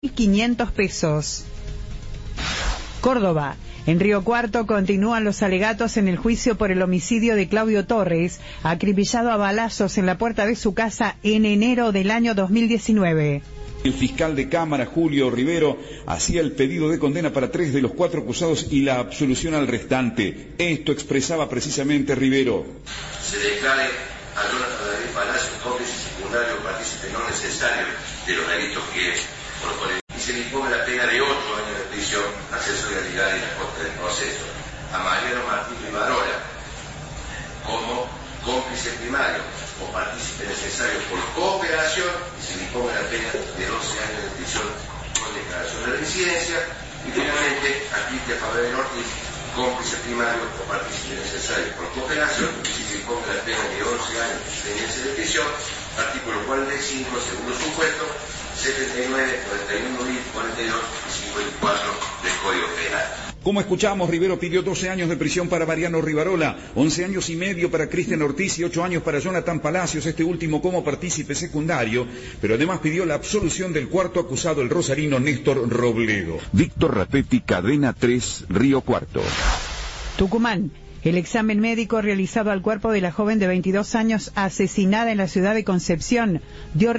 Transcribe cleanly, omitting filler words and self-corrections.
500 pesos. Córdoba. En Río Cuarto continúan los alegatos en el juicio por el homicidio de Claudio Torres, acribillado a balazos en la puerta de su casa en enero del año 2019. El fiscal de Cámara, Julio Rivero, hacía el pedido de condena para 3 de los 4 acusados y la absolución al restante. Esto expresaba precisamente Rivero. Se declare a Jonathan David Palacio cómplice secundario o partícipe no necesario de los delitos que propone y se le imponga la pena de 8 años de prisión, acceso ilegal y la costa del proceso. A Mariano Martín Rivarola como cómplice primario o partícipe necesario por cooperación y se le imponga la pena de 12 años de prisión con declaración de reincidencia. Y finalmente a Cristian Fabián Ortiz, cómplice primario o partícipe necesario por cooperación y se le imponga la pena de 11 años de prisión. Artículo 45, segundo supuesto, 79, 41, 42 y 54 del Código Penal. Como escuchamos, Rivero pidió 12 años de prisión para Mariano Rivarola, 11 años y medio para Cristian Ortiz y 8 años para Jonathan Palacios, este último como partícipe secundario, pero además pidió la absolución del cuarto acusado, el rosarino Néstor Robledo. Víctor Rapetti, Cadena 3, Río Cuarto. Tucumán. El examen médico realizado al cuerpo de la joven de 22 años asesinada en la ciudad de Concepción dio